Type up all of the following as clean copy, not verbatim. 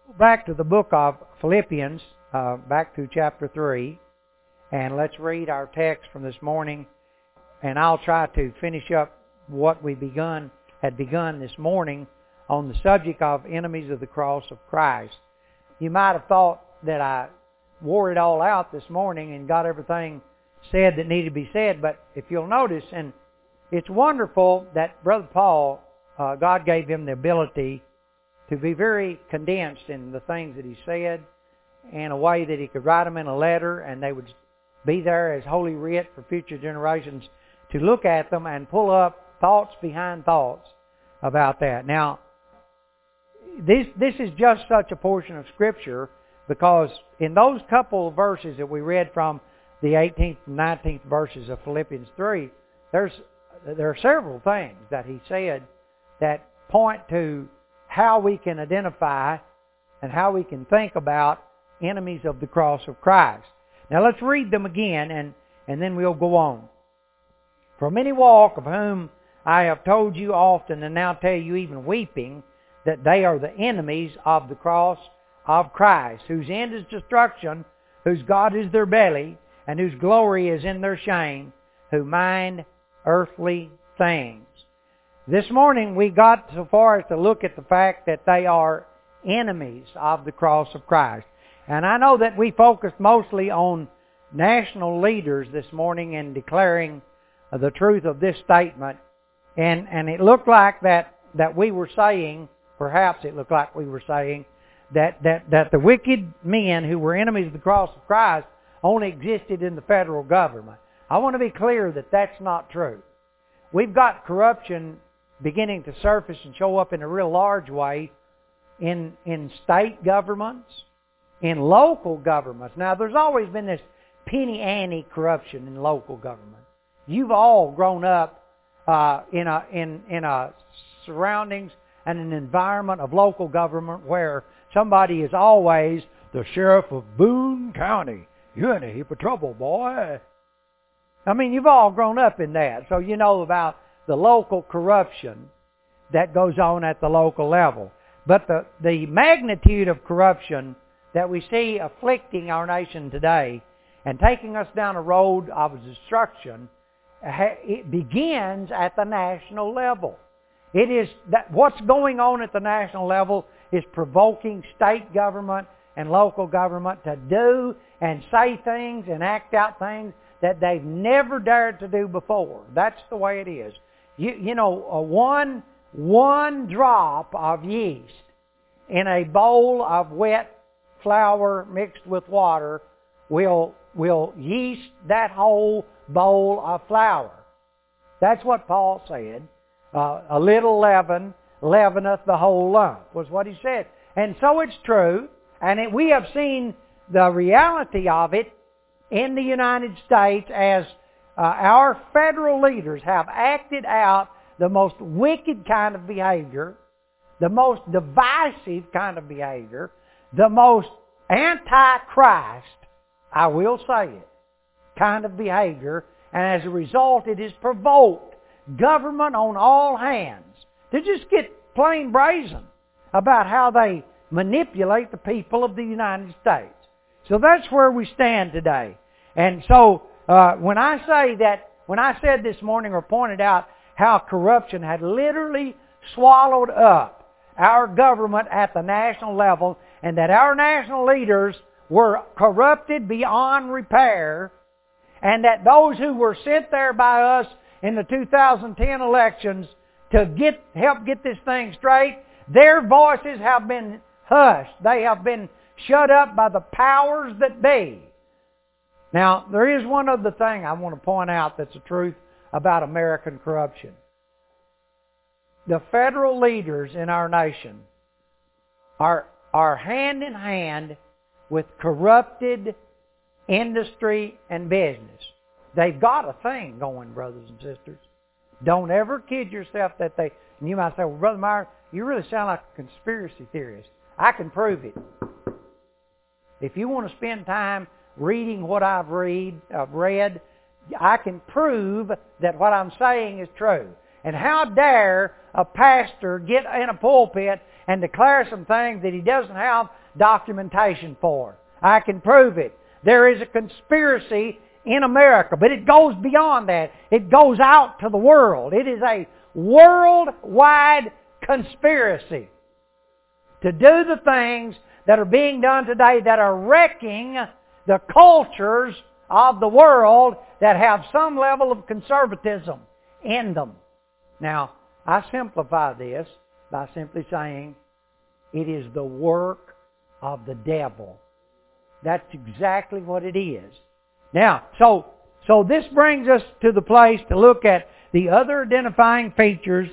Back to the book of Philippians, back to chapter 3, and let's read our text from this morning, and I'll try to finish up what we had begun this morning on the subject of enemies of the cross of Christ. You might have thought that I wore it all out this morning and got everything said that needed to be said, but if you'll notice, and it's wonderful that Brother Paul, God gave him the ability to be very condensed in the things that he said in a way that he could write them in a letter and they would be there as Holy Writ for future generations to look at them and pull up thoughts behind thoughts about that. Now, this is just such a portion of Scripture because in those couple of verses that we read from the 18th and 19th verses of Philippians 3, there are several things that he said that point to how we can identify and how we can think about enemies of the cross of Christ. Now let's read them again and then we'll go on. For many walk, of whom I have told you often and now tell you even weeping, that they are the enemies of the cross of Christ, whose end is destruction, whose God is their belly, and whose glory is in their shame, who mind earthly things. This morning we got so far as to look at the fact that they are enemies of the cross of Christ. And I know that we focused mostly on national leaders this morning in declaring the truth of this statement. And it looked like that we were saying, perhaps it looked like we were saying, that the wicked men who were enemies of the cross of Christ only existed in the federal government. I want to be clear that that's not true. We've got corruption beginning to surface and show up in a real large way in state governments, in local governments. Now, there's always been this penny-ante corruption in local government. You've all grown up in a surroundings and an environment of local government where somebody is always the sheriff of Boone County. You're in a heap of trouble, boy. I mean, you've all grown up in that, so you know about the local corruption that goes on at the local level. But the magnitude of corruption that we see afflicting our nation today and taking us down a road of destruction, it begins at the national level. It is that what's going on at the national level is provoking state government and local government to do and say things and act out things that they've never dared to do before. That's the way it is. You know, one drop of yeast in a bowl of wet flour mixed with water will yeast that whole bowl of flour. That's what Paul said. A little leaven leaveneth the whole lump, was what he said. And so it's true, and we have seen the reality of it in the United States as our federal leaders have acted out the most wicked kind of behavior, the most divisive kind of behavior, the most anti-Christ, I will say it, kind of behavior, and as a result it has provoked government on all hands to just get plain brazen about how they manipulate the people of the United States. So that's where we stand today. And so when I said this morning or pointed out how corruption had literally swallowed up our government at the national level and that our national leaders were corrupted beyond repair and that those who were sent there by us in the 2010 elections to help get this thing straight, their voices have been hushed. They have been shut up by the powers that be. Now, there is one other thing I want to point out that's the truth about American corruption. The federal leaders in our nation are hand in hand with corrupted industry and business. They've got a thing going, brothers and sisters. Don't ever kid yourself that they... And you might say, well, Brother Meyer, you really sound like a conspiracy theorist. I can prove it. If you want to spend time reading what I've read, I can prove that what I'm saying is true. And how dare a pastor get in a pulpit and declare some things that he doesn't have documentation for? I can prove it. There is a conspiracy in America, but it goes beyond that. It goes out to the world. It is a worldwide conspiracy to do the things that are being done today that are wrecking the cultures of the world that have some level of conservatism in them. Now, I simplify this by simply saying it is the work of the devil. That's exactly what it is. Now, so this brings us to the place to look at the other identifying features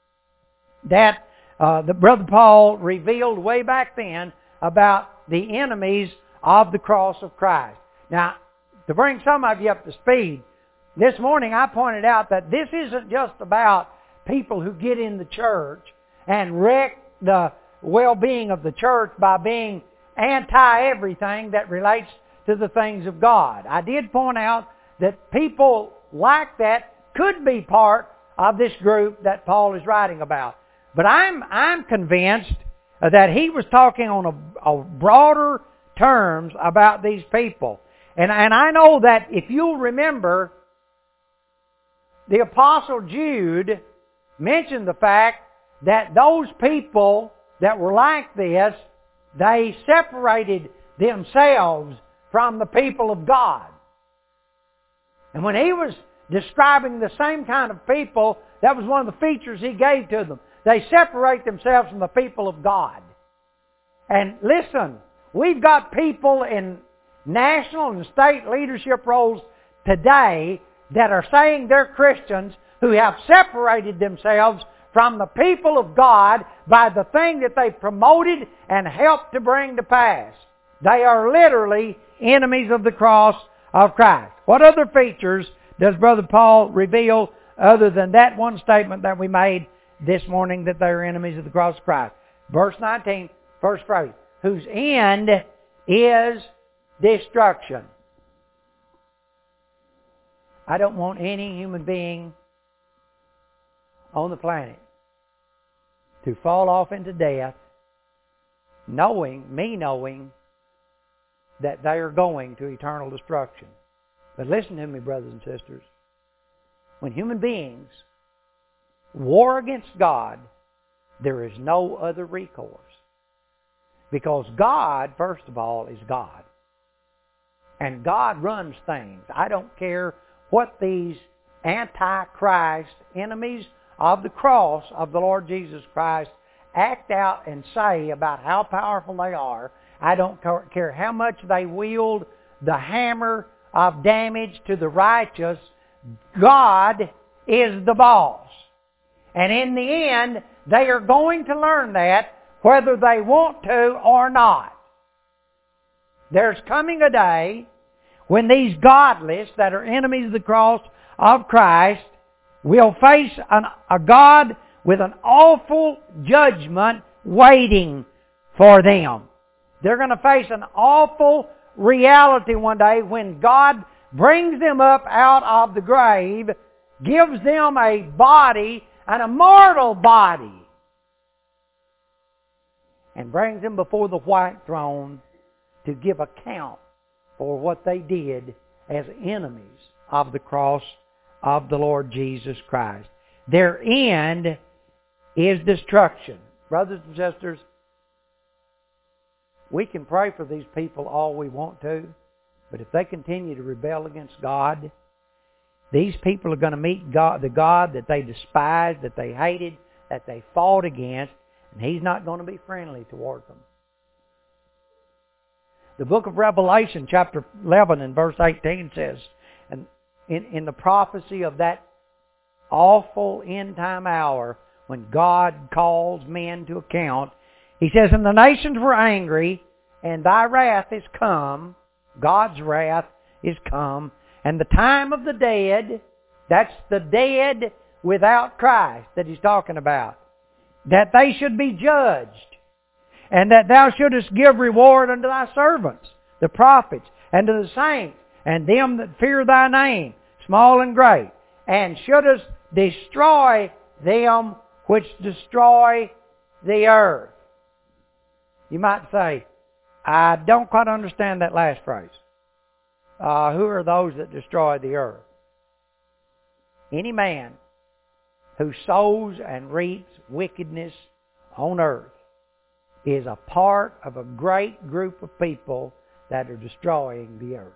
that the Brother Paul revealed way back then about the enemies of the cross of Christ. Now, to bring some of you up to speed, this morning I pointed out that this isn't just about people who get in the church and wreck the well-being of the church by being anti-everything that relates to the things of God. I did point out that people like that could be part of this group that Paul is writing about. But I'm convinced that he was talking on a broader terms about these people. And I know that if you'll remember, the Apostle Jude mentioned the fact that those people that were like this, they separated themselves from the people of God. And when he was describing the same kind of people, that was one of the features he gave to them. They separate themselves from the people of God. And listen, we've got people in national and state leadership roles today that are saying they're Christians who have separated themselves from the people of God by the thing that they promoted and helped to bring to pass. They are literally enemies of the cross of Christ. What other features does Brother Paul reveal other than that one statement that we made this morning, that they are enemies of the cross of Christ? Verse 19, first phrase, whose end is destruction. I don't want any human being on the planet to fall off into death knowing that they are going to eternal destruction. But listen to me, brothers and sisters. When human beings war against God, there is no other recourse. Because God, first of all, is God. And God runs things. I don't care what these anti-Christ enemies of the cross of the Lord Jesus Christ act out and say about how powerful they are. I don't care how much they wield the hammer of damage to the righteous. God is the boss. And in the end, they are going to learn that whether they want to or not. There's coming a day when these godless that are enemies of the cross of Christ will face a God with an awful judgment waiting for them. They're going to face an awful reality one day when God brings them up out of the grave, gives them a body, an immortal body, and brings them before the white throne to give account for what they did as enemies of the cross of the Lord Jesus Christ. Their end is destruction. Brothers and sisters, we can pray for these people all we want to, but if they continue to rebel against God, these people are going to meet God, the God that they despised, that they hated, that they fought against, and He's not going to be friendly toward them. The book of Revelation, chapter 11 and verse 18 says, and in the prophecy of that awful end-time hour when God calls men to account, He says, and the nations were angry, and thy wrath is come, God's wrath is come, and the time of the dead, that's the dead without Christ that He's talking about, that they should be judged, and that thou shouldest give reward unto thy servants, the prophets, and to the saints, and them that fear thy name, small and great, and shouldest destroy them which destroy the earth. You might say, I don't quite understand that last phrase. Who are those that destroy the earth? Any man who sows and reaps wickedness on earth is a part of a great group of people that are destroying the earth.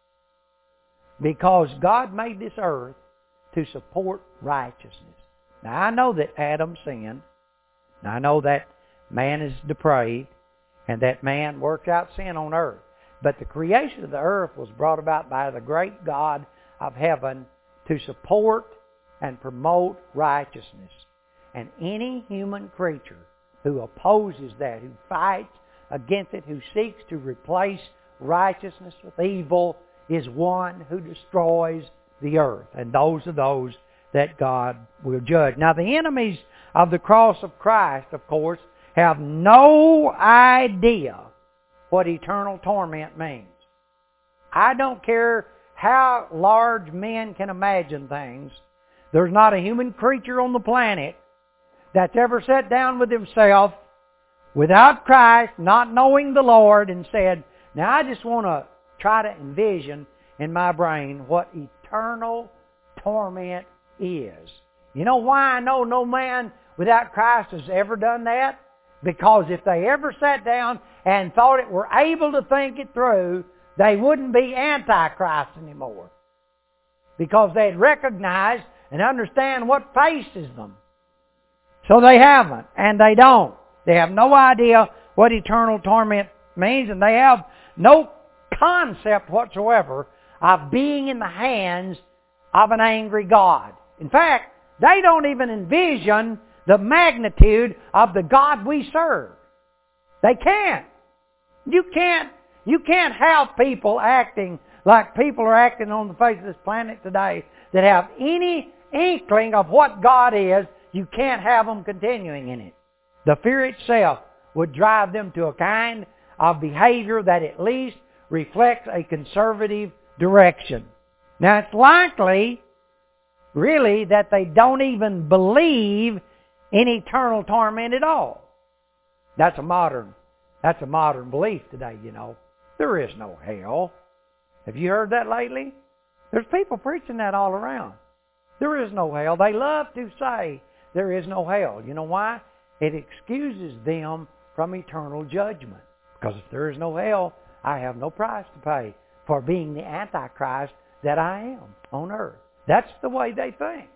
Because God made this earth to support righteousness. Now I know that Adam sinned. Now I know that man is depraved and that man works out sin on earth. But the creation of the earth was brought about by the great God of heaven to support and promote righteousness. And any human creature who opposes that, who fights against it, who seeks to replace righteousness with evil, is one who destroys the earth. And those are those that God will judge. Now the enemies of the cross of Christ, of course, have no idea what eternal torment means. I don't care how large men can imagine things. There's not a human creature on the planet that's ever sat down with himself without Christ, not knowing the Lord, and said, now I just want to try to envision in my brain what eternal torment is. You know why I know no man without Christ has ever done that? Because if they ever sat down and thought it were able to think it through, they wouldn't be Antichrist anymore. Because they'd recognize and understand what faces them. So they haven't, and they don't. They have no idea what eternal torment means, and they have no concept whatsoever of being in the hands of an angry God. In fact, they don't even envision the magnitude of the God we serve. They can't. You can't have people acting like people are acting on the face of this planet today that have any inkling of what God is. You can't have them continuing in it. The fear itself would drive them to a kind of behavior that at least reflects a conservative direction. Now it's likely, really, that they don't even believe in eternal torment at all. That's a modern belief today, you know. There is no hell. Have you heard that lately? There's people preaching that all around. There is no hell. They love to say there is no hell. You know why? It excuses them from eternal judgment. Because if there is no hell, I have no price to pay for being the Antichrist that I am on earth. That's the way they think.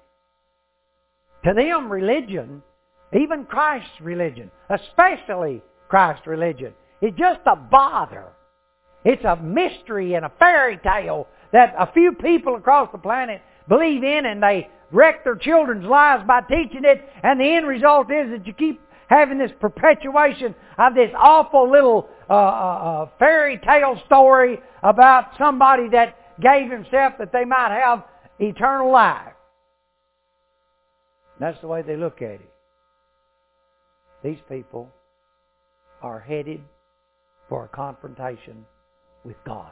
To them, religion, even Christ's religion, especially Christ's religion, is just a bother. It's a mystery and a fairy tale that a few people across the planet believe in, and they wreck their children's lives by teaching it, and the end result is that you keep having this perpetuation of this awful little fairy tale story about somebody that gave himself that they might have eternal life. That's the way they look at it. These people are headed for a confrontation with God.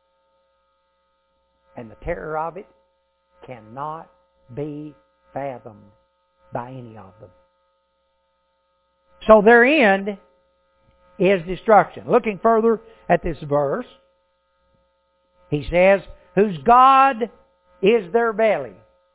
And the terror of it cannot be fathomed by any of them. So their end is destruction. Looking further at this verse, he says, whose God is their belly.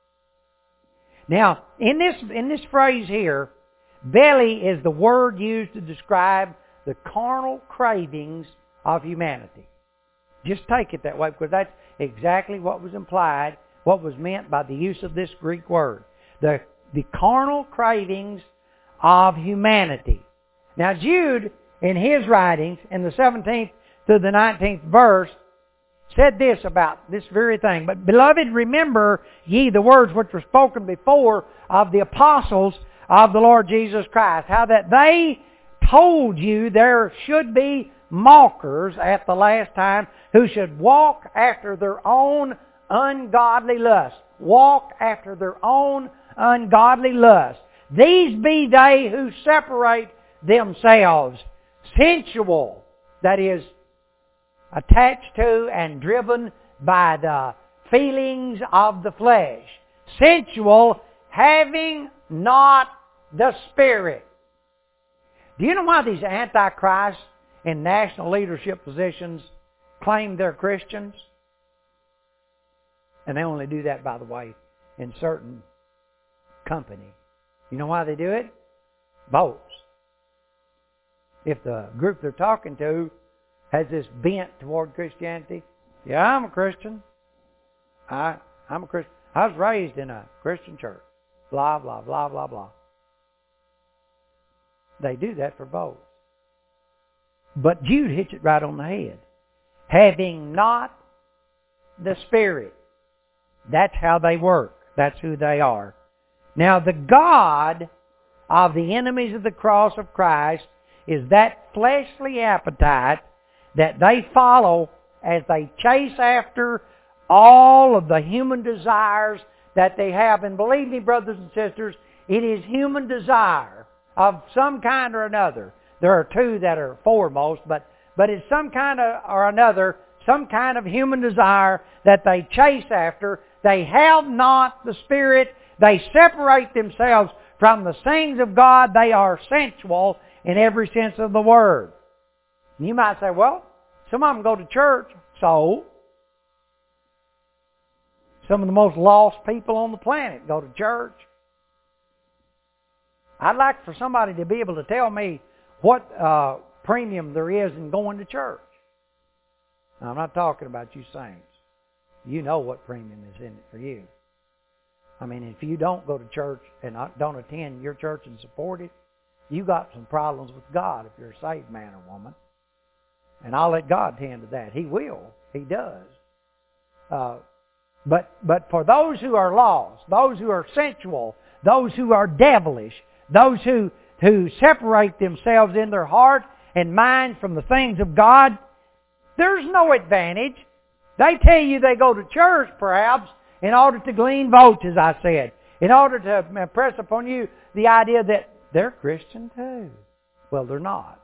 Now, in this phrase here, belly is the word used to describe the carnal cravings of humanity. Just take it that way, because that's exactly what was implied, what was meant by the use of this Greek word. The carnal cravings of humanity. Now Jude, in his writings, in the 17th to the 19th verse, said this about this very thing. But, beloved, remember ye the words which were spoken before of the apostles of the Lord Jesus Christ, how that they told you there should be mockers at the last time who should walk after their own ungodly lust. Walk after their own ungodly lust. These be they who separate themselves sensual, that is, attached to and driven by the feelings of the flesh. Sensual, having not the Spirit. Do you know why these antichrists in national leadership positions claim they're Christians? And they only do that, by the way, in certain company. You know why they do it? Votes. If the group they're talking to has this bent toward Christianity, yeah, I'm a Christian. I'm a Christian. I was raised in a Christian church. Blah, blah, blah, blah, blah. They do that for votes. But Jude hits it right on the head. Having not the Spirit. That's how they work. That's who they are. Now, the God of the enemies of the cross of Christ is that fleshly appetite that they follow as they chase after all of the human desires that they have. And believe me, brothers and sisters, it is human desire of some kind or another. There are two that are foremost, but it's some kind or another, some kind of human desire that they chase after. They have not the Spirit. They separate themselves from the things of God. They are sensual in every sense of the word. You might say, well, some of them go to church, so some of the most lost people on the planet go to church. I'd like for somebody to be able to tell me what premium there is in going to church. Now, I'm not talking about you saints. You know what premium is in it for you. I mean, if you don't go to church and don't attend your church and support it, you got some problems with God if you're a saved man or woman. And I'll let God tend to that. He will. He does. But for those who are lost, those who are sensual, those who are devilish, those who separate themselves in their heart and mind from the things of God, there's no advantage. They tell you they go to church, perhaps, in order to glean votes, as I said, in order to impress upon you the idea that they're Christian too. Well, they're not.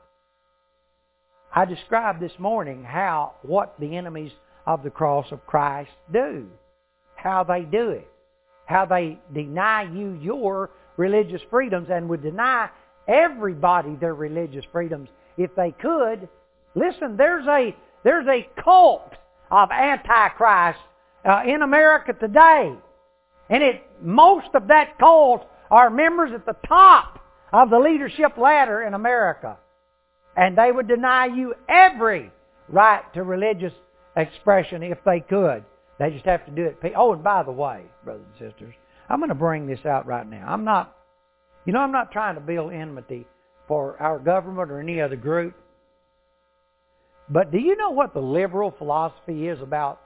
I described this morning what the enemies of the cross of Christ do, how they do it, how they deny you your religious freedoms and would deny everybody their religious freedoms if they could. Listen, there's a cult of Antichrist in America today. And most of that cult are members at the top of the leadership ladder in America. And they would deny you every right to religious expression if they could. They just have to do it. Oh, and by the way, brothers and sisters, I'm going to bring this out right now. I'm not trying to build enmity for our government or any other group. But do you know what the liberal philosophy is about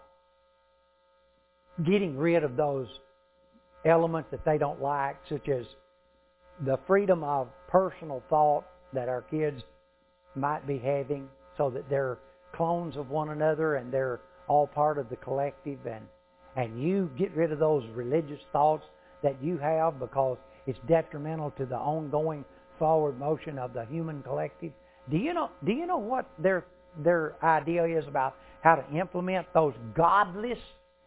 getting rid of those elements that they don't like, such as the freedom of personal thought that our kids might be having, so that they're clones of one another and they're all part of the collective, and you get rid of those religious thoughts that you have because it's detrimental to the ongoing forward motion of the human collective? Do you know what their idea is about how to implement those godless,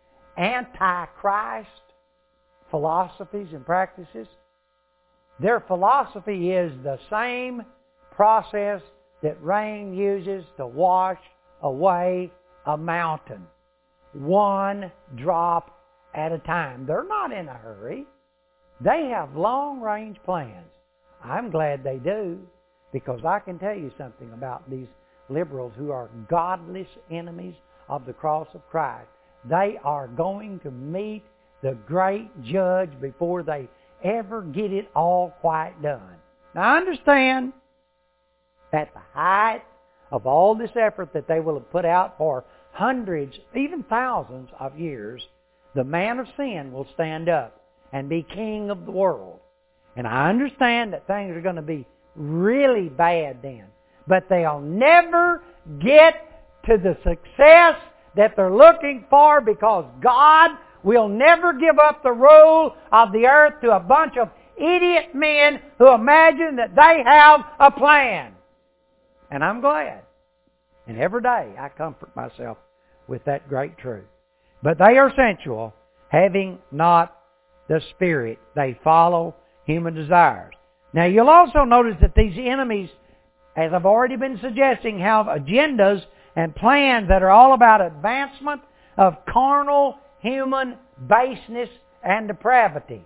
antichrist philosophies and practices? Their philosophy is the same process that rain uses to wash away a mountain, one drop at a time. They're not in a hurry. They have long-range plans. I'm glad they do, because I can tell you something about these liberals who are godless enemies of the cross of Christ. They are going to meet the great judge before they ever get it all quite done. Now, I understand at the height of all this effort that they will have put out for hundreds, even thousands of years, the man of sin will stand up and be king of the world. And I understand that things are going to be really bad then. But they'll never get to the success that they're looking for, because God will never give up the rule of the earth to a bunch of idiot men who imagine that they have a plan. And I'm glad. And every day I comfort myself with that great truth. But they are sensual, having not the Spirit. They follow human desires. Now you'll also notice that these enemies, as I've already been suggesting, have agendas and plans that are all about advancement of carnal human baseness and depravity.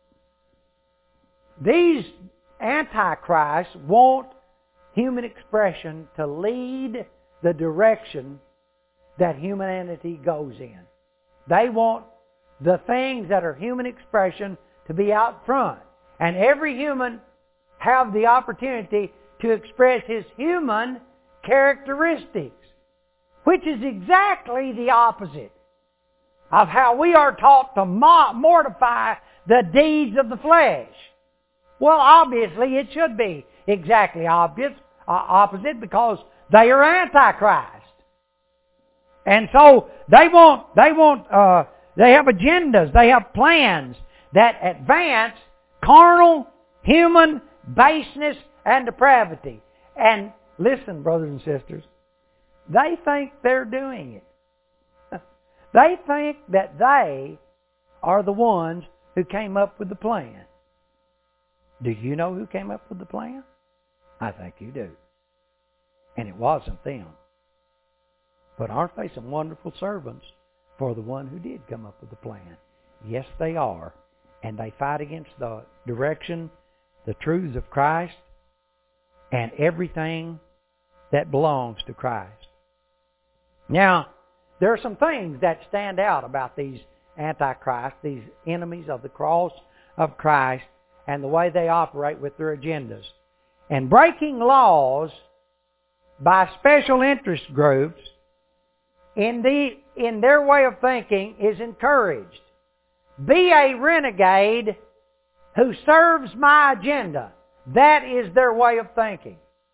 These antichrists want human expression to lead the direction that humanity goes in. They want the things that are human expression to be out front. And every human have the opportunity to express his human characteristics, which is exactly the opposite of how we are taught to mortify the deeds of the flesh. Well, obviously it should be exactly opposite because they are Antichrist. And so they have agendas, they have plans that advance carnal human baseness and depravity. And listen, brothers and sisters, they think they're doing it. They think that they are the ones who came up with the plan. Do you know who came up with the plan? I think you do. And it wasn't them. But aren't they some wonderful servants for the one who did come up with the plan? Yes, they are. And they fight against the direction, the truths of Christ, and everything that belongs to Christ. Now, there are some things that stand out about these antichrists, these enemies of the cross of Christ, and the way they operate with their agendas. And breaking laws by special interest groups in their way of thinking is encouraged. Be a renegade who serves my agenda. That is their way of thinking.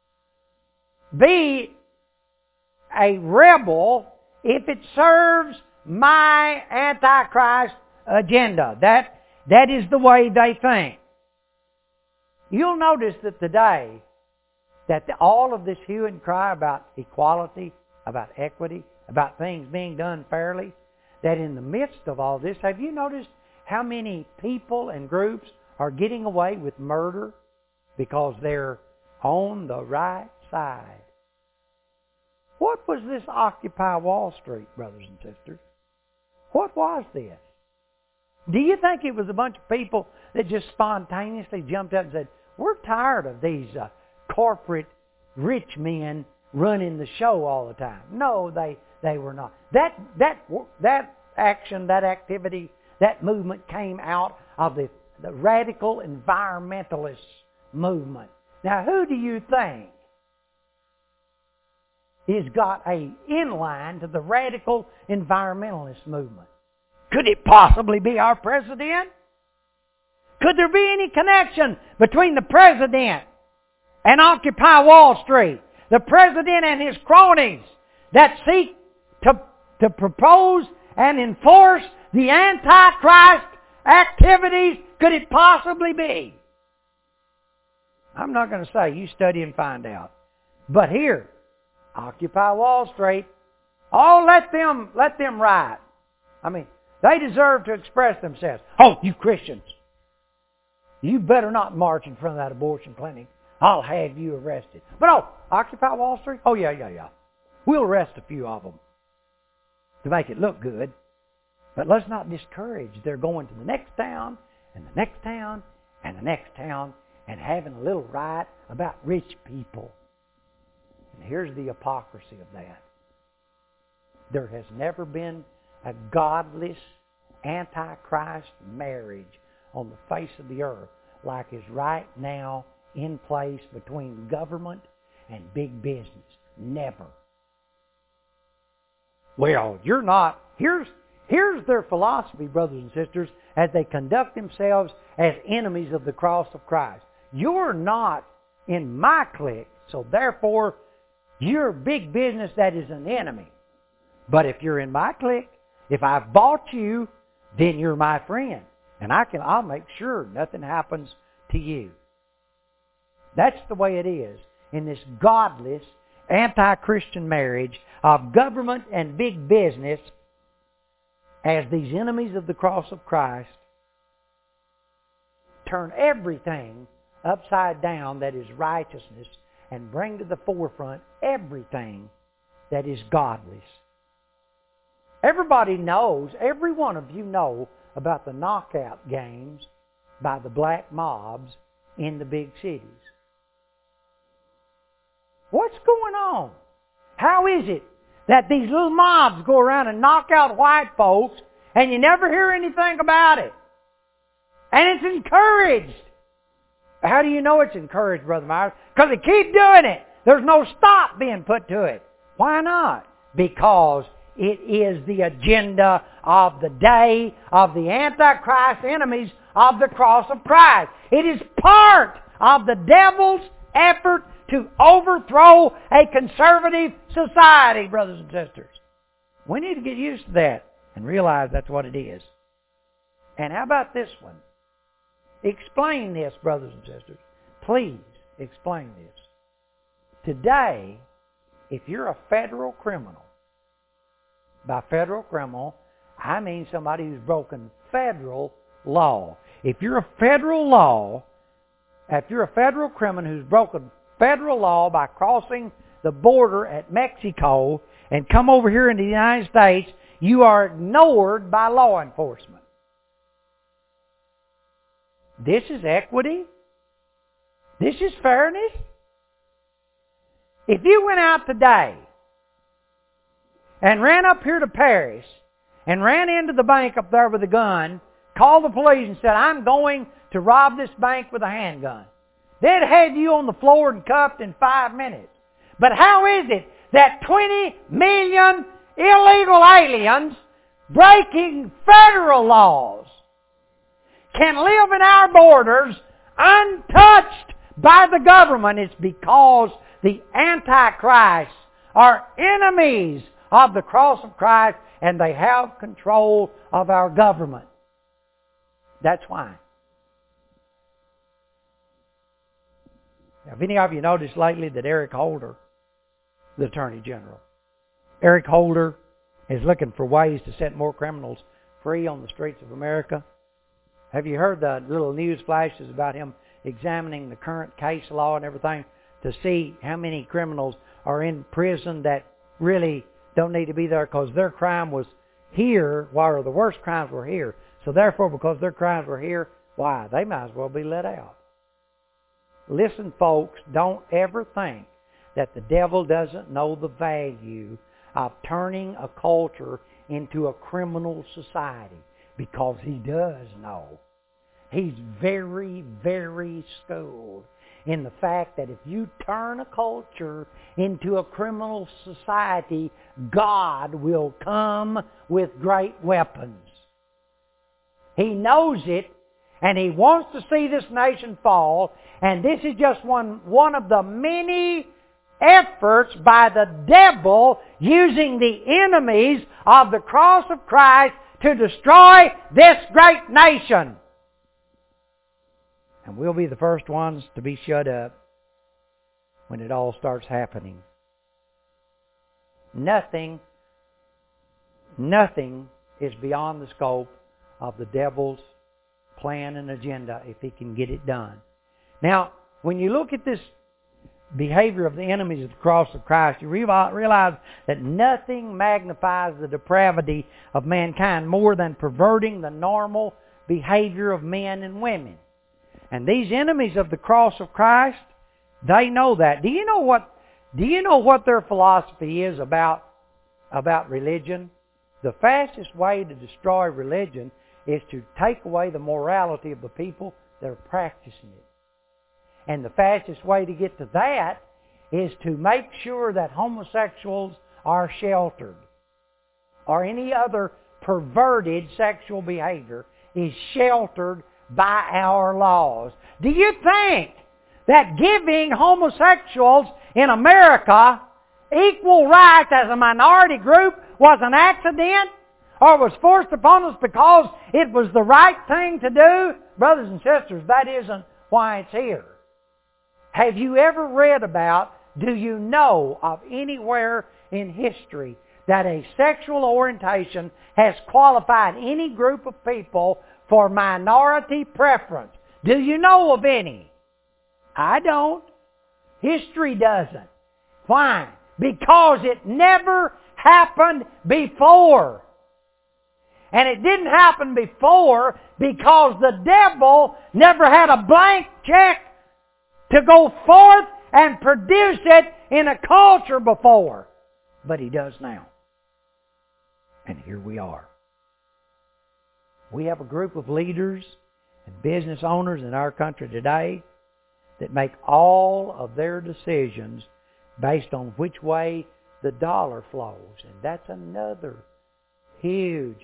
Be a rebel if it serves my Antichrist agenda. That is the way they think. You'll notice that today, that all of this hue and cry about equality, about equity, about things being done fairly, that in the midst of all this, have you noticed how many people and groups are getting away with murder because they're on the right side? What was this Occupy Wall Street, brothers and sisters? What was this? Do you think it was a bunch of people that just spontaneously jumped up and said, we're tired of these corporate rich men running the show all the time? No, they were not. That action, that activity, that movement came out of the radical environmentalist movement. Now, who do you think has got a inline to the radical environmentalist movement? Could it possibly be our president? Could there be any connection between the president and Occupy Wall Street? The president and his cronies that seek to propose and enforce the Antichrist activities? Could it possibly be? I'm not going to say. You study and find out. But here, Occupy Wall Street, let them riot. I mean, they deserve to express themselves. Oh, you Christians, you better not march in front of that abortion clinic. I'll have you arrested. But Occupy Wall Street? Oh, yeah. We'll arrest a few of them to make it look good. But let's not discourage their going to the next town, and the next town, and the next town, and having a little riot about rich people. And here's the hypocrisy of that. There has never been a godless, antichrist marriage on the face of the earth like is right now in place between government and big business. Never. Well, you're not. Here's their philosophy, brothers and sisters, as they conduct themselves as enemies of the cross of Christ. You're not in my clique, so therefore you're big business that is an enemy. But if you're in my clique, if I've bought you, then you're my friend. And I'll make sure nothing happens to you. That's the way it is in this godless, anti-Christian marriage of government and big business as these enemies of the cross of Christ. turn everything upside down that is righteousness and bring to the forefront everything that is godliness. Everybody knows, every one of you know about the knockout games by the black mobs in the big cities. What's going on? How is it that these little mobs go around and knock out white folks and you never hear anything about it? And it's encouraged. How do you know it's encouraged, Brother Myers? Because they keep doing it. There's no stop being put to it. Why not? Because it is the agenda of the day of the Antichrist enemies of the cross of Christ. It is part of the devil's effort to overthrow a conservative society, brothers and sisters. We need to get used to that and realize that's what it is. And how about this one? Explain this, brothers and sisters. Please explain this. Today, if you're a federal criminal, by federal criminal, I mean somebody who's broken federal law. If you're a federal criminal who's broken federal law by crossing the border at Mexico and come over here into the United States, you are ignored by law enforcement. This is equity. This is fairness. If you went out today and ran up here to Paris and ran into the bank up there with a gun, called the police and said, I'm going to rob this bank with a handgun, they'd have you on the floor and cuffed in 5 minutes. But how is it that 20 million illegal aliens breaking federal laws can live in our borders untouched by the government? It's because the Antichrists are enemies of the cross of Christ and they have control of our government. That's why. Now, have any of you noticed lately that Eric Holder, the Attorney General, Eric Holder is looking for ways to set more criminals free on the streets of America? Have you heard the little news flashes about him examining the current case law and everything to see how many criminals are in prison that really don't need to be there because their crime was here while the worst crimes were here. So therefore, because their crimes were here, why? They might as well be let out. Listen, folks, don't ever think that the devil doesn't know the value of turning a culture into a criminal society, because he does know. He's very, very schooled in the fact that if you turn a culture into a criminal society, God will come with great weapons. He knows it, and He wants to see this nation fall, and this is just one of the many efforts by the devil using the enemies of the cross of Christ to destroy this great nation. And we'll be the first ones to be shut up when it all starts happening. Nothing is beyond the scope of the devil's plan and agenda if he can get it done. Now, when you look at this behavior of the enemies of the cross of Christ, you realize that nothing magnifies the depravity of mankind more than perverting the normal behavior of men and women. And these enemies of the cross of Christ, they know that. Do you know what their philosophy is about religion? The fastest way to destroy religion is to take away the morality of the people that are practicing it. And the fastest way to get to that is to make sure that homosexuals are sheltered, or any other perverted sexual behavior is sheltered by our laws. Do you think that giving homosexuals in America equal rights as a minority group was an accident, or was forced upon us because it was the right thing to do? Brothers and sisters, that isn't why it's here. Have you ever read about, do you know of anywhere in history that a sexual orientation has qualified any group of people for minority preference? Do you know of any? I don't. History doesn't. Why? Because it never happened before. And it didn't happen before because the devil never had a blank check to go forth and produce it in a culture before. But he does now. And here we are. We have a group of leaders and business owners in our country today that make all of their decisions based on which way the dollar flows. And that's another huge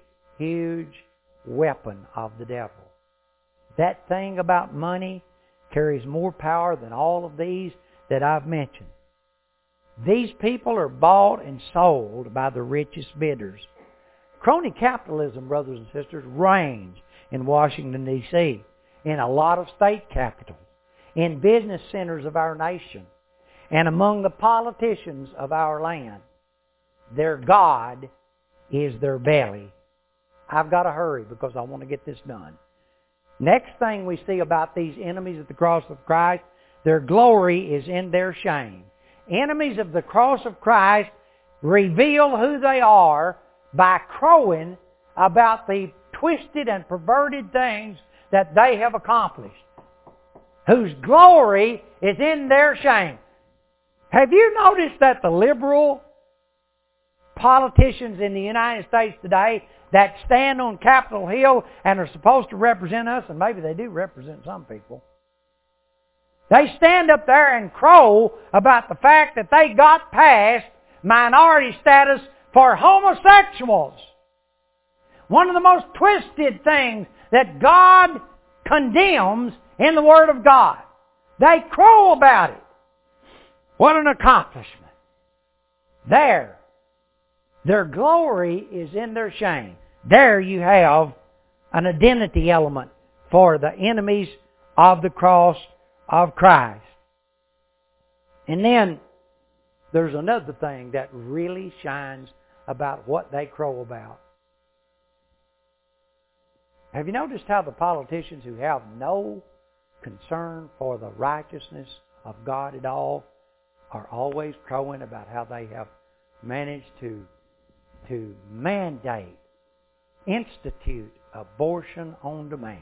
weapon of the devil. That thing about money carries more power than all of these that I've mentioned. These people are bought and sold by the richest bidders. Crony capitalism, brothers and sisters, reigns in Washington, D.C., in a lot of state capitals, in business centers of our nation, and among the politicians of our land. Their God is their belly. I've got to hurry because I want to get this done. Next thing we see about these enemies of the cross of Christ, their glory is in their shame. Enemies of the cross of Christ reveal who they are by crowing about the twisted and perverted things that they have accomplished, whose glory is in their shame. Have you noticed that the liberal politicians in the United States today that stand on Capitol Hill and are supposed to represent us, and maybe they do represent some people, they stand up there and crow about the fact that they got past minority status for homosexuals. One of the most twisted things that God condemns in the Word of God. They crow about it. What an accomplishment. There. Their glory is in their shame. There you have an identity element for the enemies of the cross of Christ. And then there's another thing that really shines about what they crow about. Have you noticed how the politicians who have no concern for the righteousness of God at all are always crowing about how they have managed to mandate, institute abortion on demand?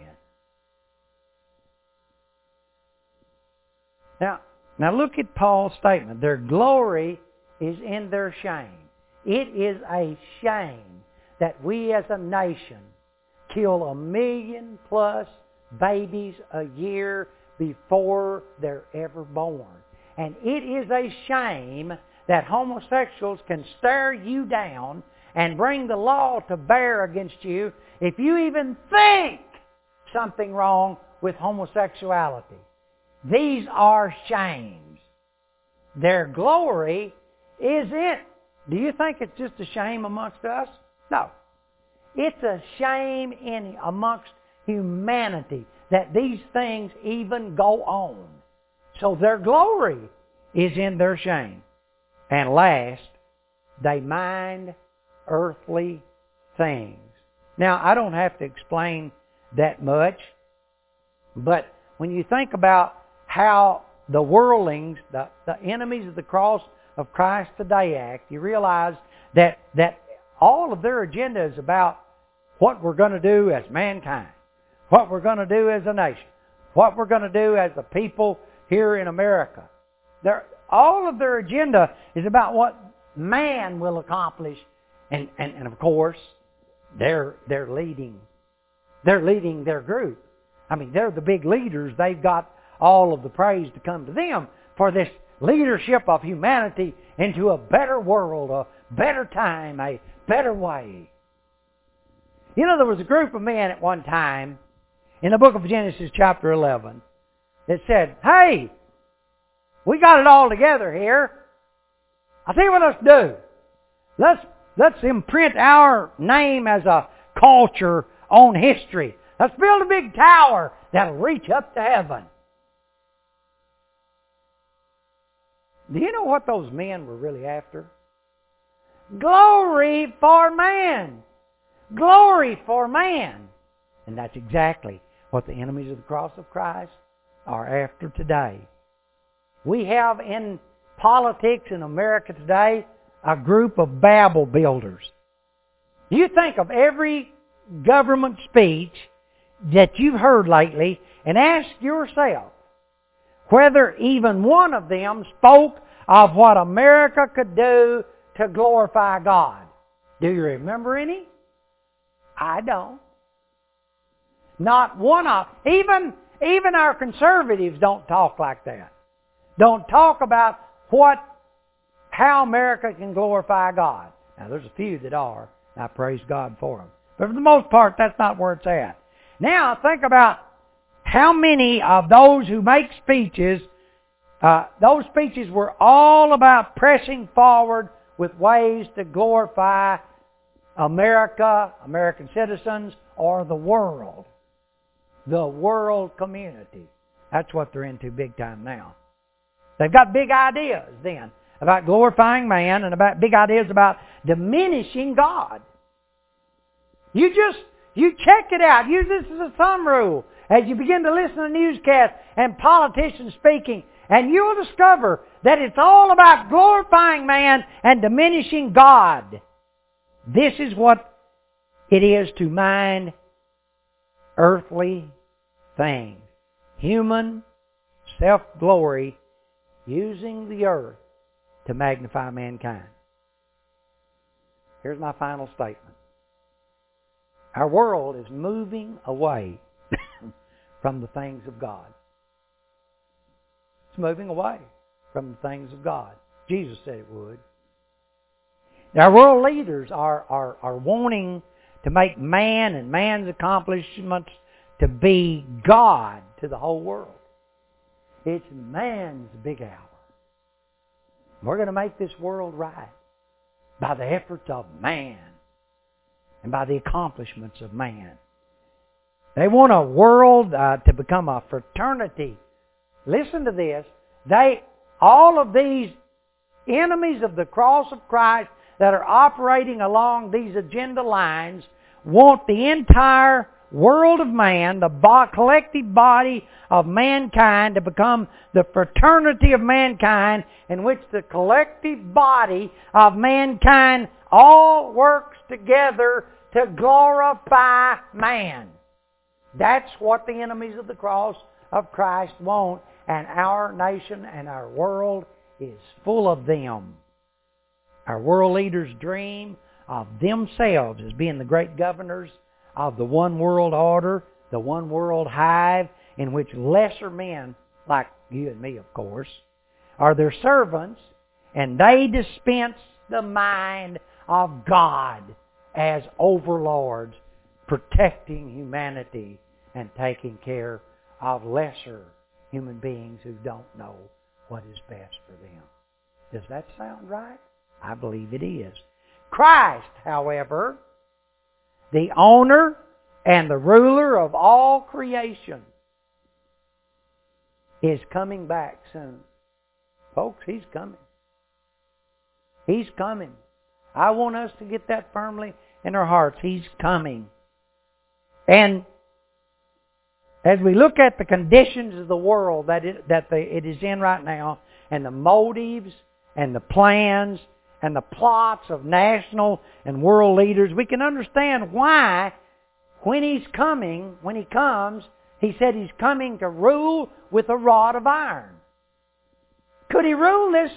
Now look at Paul's statement. Their glory is in their shame. It is a shame that we as a nation kill 1 million+ babies a year before they're ever born. And it is a shame that homosexuals can stare you down and bring the law to bear against you if you even think something wrong with homosexuality. These are shames. Their glory is in. Do you think it's just a shame amongst us? No. It's a shame amongst humanity that these things even go on. So their glory is in their shame. And last, they mind earthly things. Now, I don't have to explain that much, but when you think about how the worldlings, the enemies of the cross of Christ today act, you realize that all of their agenda is about what we're going to do as mankind, what we're going to do as a nation, what we're going to do as a people here in America. All of their agenda is about what man will accomplish, and of course, they're leading their group. I mean, they're the big leaders. They've got all of the praise to come to them for this leadership of humanity into a better world, a better time, a better way. You know, there was a group of men at one time in the book of Genesis chapter 11 that said, hey, we got it all together here. I'll tell you what let's do. Let's imprint our name as a culture on history. Let's build a big tower that'll reach up to heaven. Do you know what those men were really after? Glory for man. Glory for man. And that's exactly what the enemies of the cross of Christ are after today. We have in politics in America today a group of Babel builders. You think of every government speech that you've heard lately and ask yourself whether even one of them spoke of what America could do to glorify God. Do you remember any? I don't. Not one of even our conservatives don't talk like that. Don't talk about how America can glorify God. Now there's a few that are. I praise God for them. But for the most part, that's not where it's at. Now think about how many of those who make speeches, those speeches were all about pressing forward with ways to glorify America, American citizens, or the world. The world community. That's what they're into big time now. They've got big ideas then about glorifying man and about big ideas about diminishing God. You check it out. Use this as a thumb rule as you begin to listen to newscasts and politicians speaking, and you'll discover that it's all about glorifying man and diminishing God. This is what it is to mind earthly things. Human self-glory using the earth to magnify mankind. Here's my final statement. Our world is moving away from the things of God. It's moving away from the things of God. Jesus said it would. Our world leaders are wanting to make man and man's accomplishments to be God to the whole world. It's man's big hour. We're going to make this world right by the efforts of man and by the accomplishments of man. They want a world to become a fraternity. Listen to this. All of these enemies of the cross of Christ that are operating along these agenda lines want the entire world of man, the collective body of mankind, to become the fraternity of mankind, in which the collective body of mankind all works together to glorify man. That's what the enemies of the cross of Christ want, and our nation and our world is full of them. Our world leaders dream of themselves as being the great governors of the one world order, the one world hive, in which lesser men, like you and me, of course, are their servants, and they dispense the mind of God as overlords, protecting humanity and taking care of lesser human beings who don't know what is best for them. Does that sound right? I believe it is. Christ, however, the owner and the ruler of all creation, is coming back soon. Folks, He's coming. He's coming. I want us to get that firmly in our hearts. He's coming. And as we look at the conditions of the world that it is in right now, and the motives and the plans and the plots of national and world leaders, we can understand why when He comes, He said He's coming to rule with a rod of iron. Could He rule this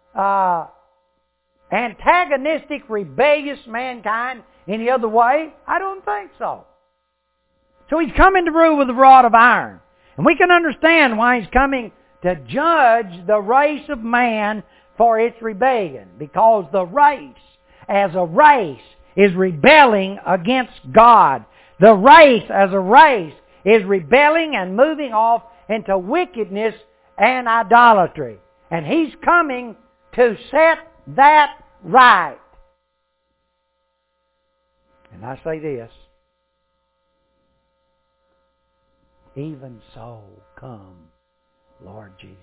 antagonistic, rebellious mankind any other way? I don't think so. So He's coming to rule with a rod of iron. And we can understand why He's coming to judge the race of man for its rebellion. Because the race, as a race, is rebelling against God. The race, as a race, is rebelling and moving off into wickedness and idolatry. And He's coming to set that right. And I say this, even so, come, Lord Jesus.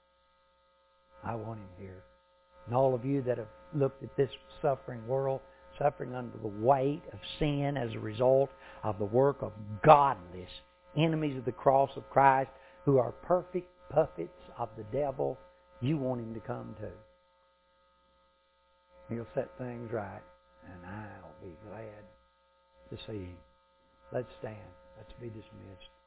I want Him here. And all of you that have looked at this suffering world, suffering under the weight of sin as a result of the work of godless enemies of the cross of Christ who are perfect puppets of the devil, you want him to come too. He'll set things right, and I'll be glad to see him. Let's stand. Let's be dismissed.